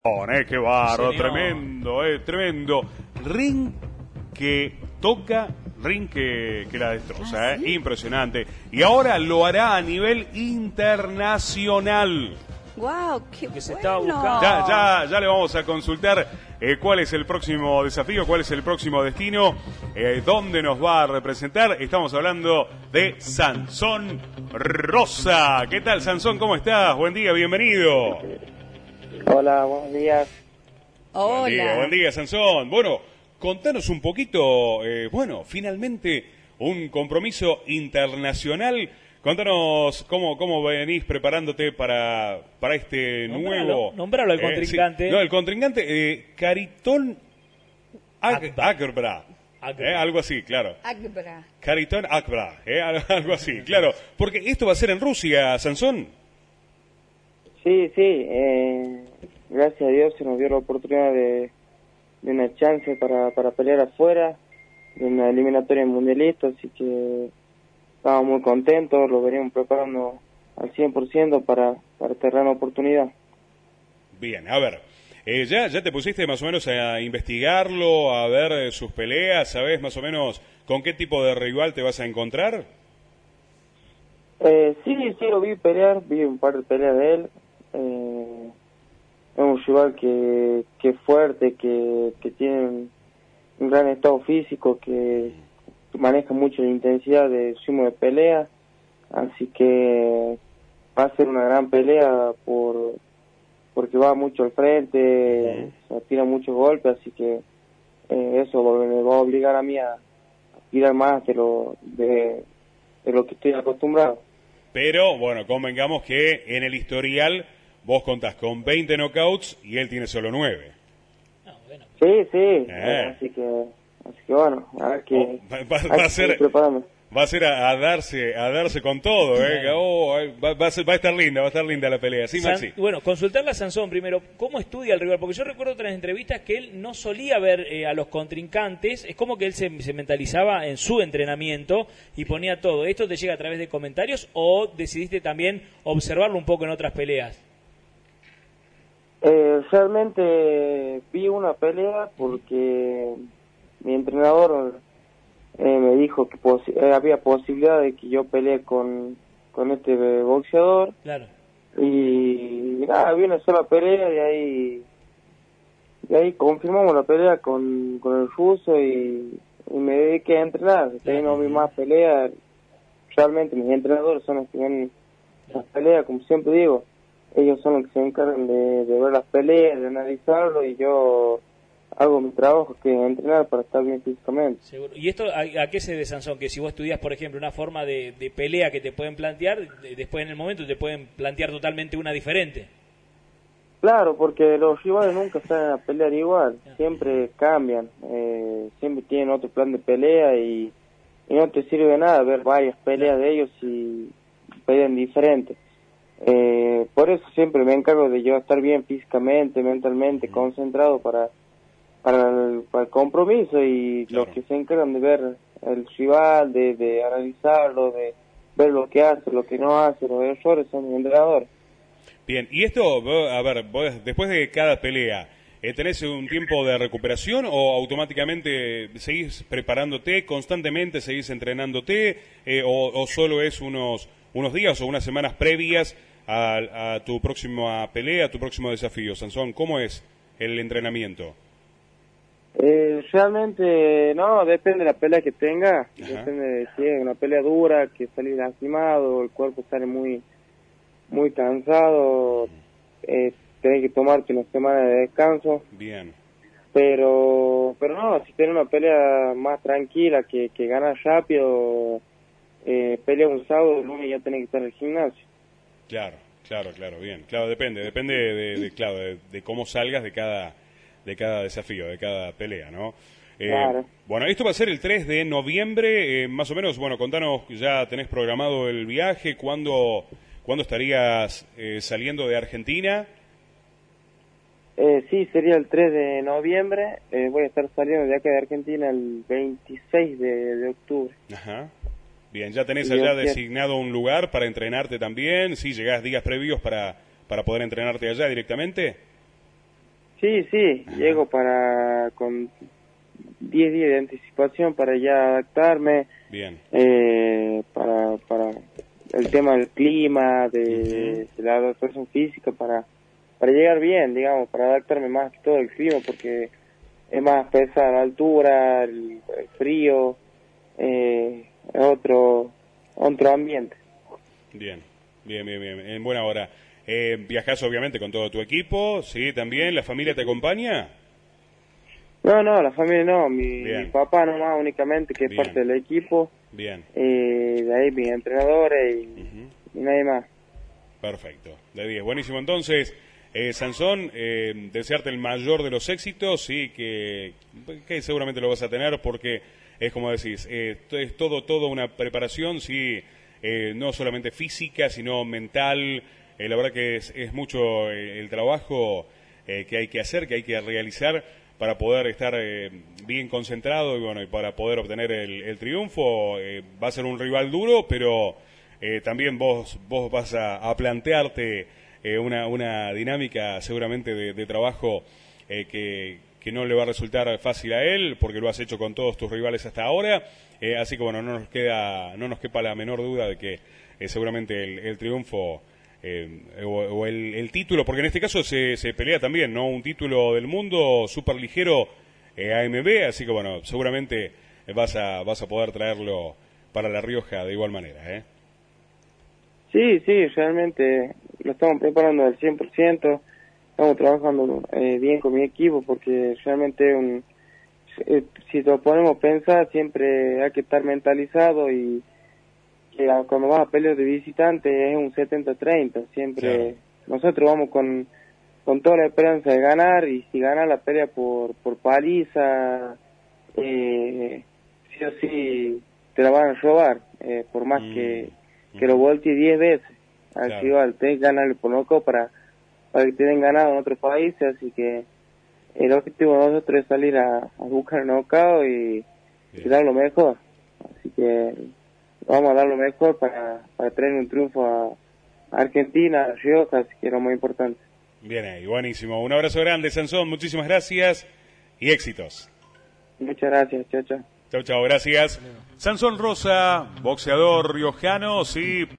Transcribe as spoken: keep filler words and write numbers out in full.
Eh, qué barro, tremendo, eh, tremendo. Ring que toca, ring que, que la destroza, ¿Ah, eh, sí? impresionante. Y ahora lo hará a nivel internacional. Wow, qué Que bueno. se estaba buscando. Ya, ya, ya le vamos a consultar eh, cuál es el próximo desafío, cuál es el próximo destino, eh, dónde nos va a representar. Estamos hablando de Sansón Rosa. ¿Qué tal, Sansón? ¿Cómo estás? Buen día, bienvenido. Hola, buenos días. Hola. Buen día, buen día, Sansón. Bueno, contanos un poquito, eh, bueno, finalmente un compromiso internacional. Contanos cómo, cómo venís preparándote para, para este Nombralo, nuevo... nombralo al eh, contrincante. sí. No, el contrincante, eh, Caritón Ak- Akbar. Akbra. Akbar. Eh, algo así, claro. Akbra. Caritón Akbra, eh, algo así, claro. Porque esto va a ser en Rusia, Sansón. Sí, sí, eh, gracias a Dios se nos dio la oportunidad de, de una chance para, para pelear afuera, de una eliminatoria mundialista, así que estamos muy contentos, lo veníamos preparando al cien por ciento para, para esta gran oportunidad. Bien, a ver, eh, ¿ya, ¿ya te pusiste más o menos a investigarlo, a ver eh, sus peleas? ¿Sabés más o menos con qué tipo de rival te vas a encontrar? Eh, sí, sí, lo vi pelear, vi un par de peleas de él. Eh, es un rival que, que es fuerte, que, que tiene un, un gran estado físico, que maneja mucho la intensidad de ritmo de pelea, así que va a ser una gran pelea por porque va mucho al frente, uh-huh. se tira muchos golpes, así que eh, eso me va a obligar a mí a tirar más de lo de, de lo que estoy acostumbrado. Pero, bueno, convengamos que en el historial vos contás con veinte knockouts y él tiene solo nueve. No, bueno. Sí, sí, Eh. así que así que bueno, a ver que Oh, va, va, va a ser va a ser a, a darse a darse con todo, eh. Oh, va, va, a ser, va a estar linda, va a estar linda la pelea. Sí, San, Maxi. bueno, consultarle a Sansón primero, ¿cómo estudia el rival? Porque yo recuerdo otras entrevistas que él no solía ver eh, a los contrincantes, es como que él se, se mentalizaba en su entrenamiento y ponía todo. ¿Esto te llega a través de comentarios o decidiste también observarlo un poco en otras peleas? Eh, realmente vi una pelea porque mi entrenador eh, me dijo que posi- eh, había posibilidad de que yo pelee con, con este boxeador. Claro. Y, y nada, vi una sola pelea y ahí y ahí confirmamos la pelea con, con el ruso y, y me dediqué a entrenar. De ahí no vi más peleas. Realmente mis entrenadores son los que ven las peleas, como siempre digo. Ellos son los que se encargan de, de ver las peleas, de analizarlo, y yo hago mi trabajo, que es entrenar para estar bien físicamente. Seguro. ¿Y esto a, a qué se debe, Sansón? Que si vos estudias, por ejemplo, una forma de, de pelea que te pueden plantear, de, después en el momento te pueden plantear totalmente una diferente. Claro, porque los rivales nunca salen a pelear igual, siempre cambian, eh, siempre tienen otro plan de pelea y, y no te sirve de nada ver varias peleas de ellos y pelean diferentes. Eh, por eso siempre me encargo de yo estar bien físicamente, mentalmente, concentrado para para el, para el compromiso, y claro. los que se encargan de ver el rival, de, de analizarlo, de ver lo que hace, lo que no hace, los errores, son los entrenadores. Bien, y esto, vos, a ver, vos, después de cada pelea, eh, ¿tenés un tiempo de recuperación o automáticamente seguís preparándote constantemente, seguís entrenándote, eh, o, o solo es unos unos días o unas semanas previas a, a tu próxima pelea, a tu próximo desafío? Sansón, ¿cómo es el entrenamiento? Eh, realmente, no, depende de la pelea que tenga. Ajá. Depende de si es una pelea dura, que salís lastimado, el cuerpo sale muy muy cansado, eh, tenés que tomarte una semana de descanso. Bien. Pero pero no, si tenés una pelea más tranquila, que, que ganas rápido, eh, pelea un sábado, el lunes ya tenés que estar en el gimnasio. Claro, claro, claro, bien. Claro, depende, depende de, de claro, de, de cómo salgas de cada de cada desafío, de cada pelea, ¿no? Eh, Claro. Bueno, esto va a ser el tres de noviembre, eh, más o menos. Bueno, contanos, ya tenés programado el viaje, ¿cuándo, ¿cuándo estarías eh, saliendo de Argentina? Eh, sí, sería el tres de noviembre, eh, voy a estar saliendo de acá de Argentina el veintiséis de, de octubre. Ajá. Bien, ¿ya tenés Y allá yo- designado un lugar para entrenarte también? ¿Sí? ¿Llegás días previos para, para poder entrenarte allá directamente? Sí, sí, Ajá. llego para con diez días de anticipación para ya adaptarme. Bien. Eh, para, para el tema del clima, de, uh-huh. de la adaptación física, para, para llegar bien, digamos, para adaptarme más que todo al clima, porque es más pesada la altura, el, el frío, eh, es otro, otro ambiente. Bien, bien, bien, bien, en buena hora. Eh, ¿Viajás obviamente con todo tu equipo? ¿Sí? ¿También? ¿La familia te acompaña? No, no, la familia no, mi, mi papá nomás únicamente, que es Bien. parte del equipo. Bien. Eh, de ahí mis entrenadores y, uh-huh. y nadie más. Perfecto, de diez. Buenísimo, entonces, eh, Sansón, eh, desearte el mayor de los éxitos, sí, que, que seguramente lo vas a tener porque es como decís, eh, es todo, todo una preparación, sí, eh, no solamente física, sino mental. Eh, la verdad que es, es mucho el, el trabajo eh, que hay que hacer, que hay que realizar para poder estar eh, bien concentrado y bueno, y para poder obtener el, el triunfo. Eh, va a ser un rival duro, pero eh, también vos vos vas a, a plantearte eh, una, una dinámica seguramente de, de trabajo eh, que, que no le va a resultar fácil a él, porque lo has hecho con todos tus rivales hasta ahora. Eh, así que bueno, no nos queda, no nos quepa la menor duda de que eh, seguramente el, el triunfo Eh, o, o el, el título, porque en este caso se, se pelea también, ¿no? Un título del mundo super ligero eh, A M B, así que bueno, seguramente vas a vas a poder traerlo para La Rioja de igual manera, ¿eh? Sí, sí, realmente lo estamos preparando al cien por ciento, estamos trabajando eh, bien con mi equipo, porque realmente un, eh, si lo ponemos a pensar, siempre hay que estar mentalizado y que cuando vas a pelear de visitante es un setenta treinta, siempre claro. Nosotros vamos con, con toda la esperanza de ganar, y si gana la pelea por, por paliza, eh, sí o sí te la van a robar, eh, por más mm. que, que mm. lo voltee diez veces al claro. rival, tenés que ganarle por nocaut para, para que te den ganado en otros países, así que el objetivo de nosotros es salir a, a buscar el nocaut y, y dar lo mejor, así que vamos a dar lo mejor para, para traer un triunfo a Argentina, a Rioja, así que es lo muy importante. Bien ahí, buenísimo. Un abrazo grande, Sansón, muchísimas gracias y éxitos. Muchas gracias, chao, chao. Chao, chao, gracias. Sansón Rosa, boxeador riojano, sí.